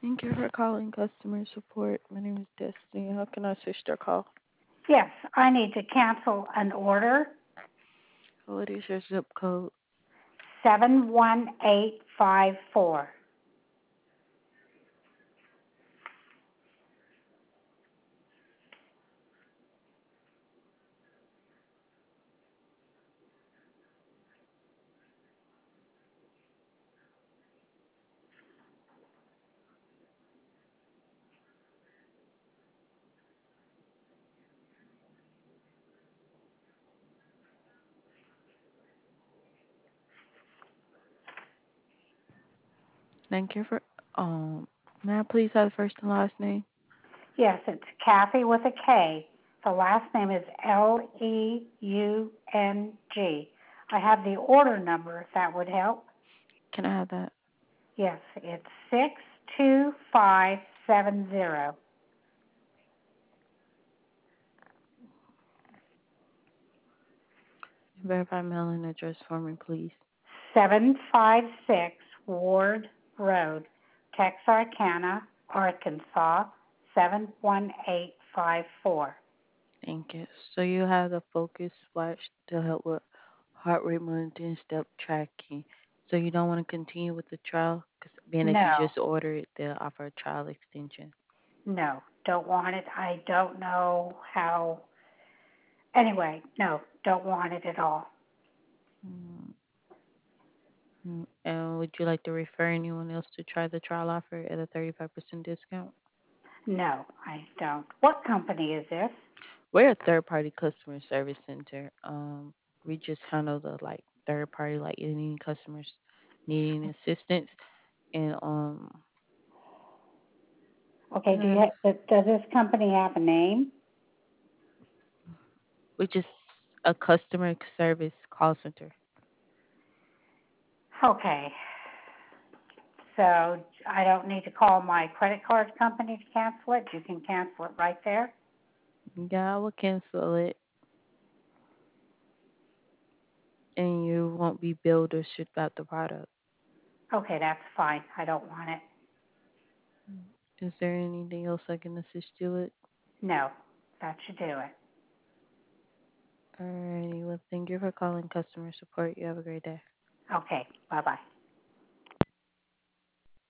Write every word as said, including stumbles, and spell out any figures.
Thank you for calling customer support. My name is Destiny. How can I assist your call? Yes, I need to cancel an order, What is your zip code? seven one eight five four. Thank you for um. May I please have the first and last name? Yes, it's Kathy with a K. The last name is L E U N G. I have the order number if that would help. Can I have that? Yes, it's six two five seven zero. Verify mailing address for me, please. seven five six Ward Road, Texarkana, Arkansas, seven one eight five four. Thank you. So you have the Focus Watch to help with heart rate monitoring, step tracking. So you don't want to continue with the trial, because being that you No, just ordered, they'll offer a trial extension. no, don't want it. I don't know how. Anyway, no, don't want it at all. Mm, mm. And would you like to refer anyone else to try the trial offer at a thirty-five percent discount? No, I don't. What company is this? We're a third party customer service center. Um, we just handle the like third party, like any customers needing assistance, and um, Okay, do you uh, ha- does this company have a name? we just a customer service call center. Okay, so I don't need to call my credit card company to cancel it. You can cancel it right there. Yeah, I will cancel it, and you won't be billed or shipped out the product. Okay, that's fine. I don't want it. Is there anything else I can assist you with? No, that should do it. Alrighty, well, thank you for calling customer support. You have a great day. Okay, bye bye.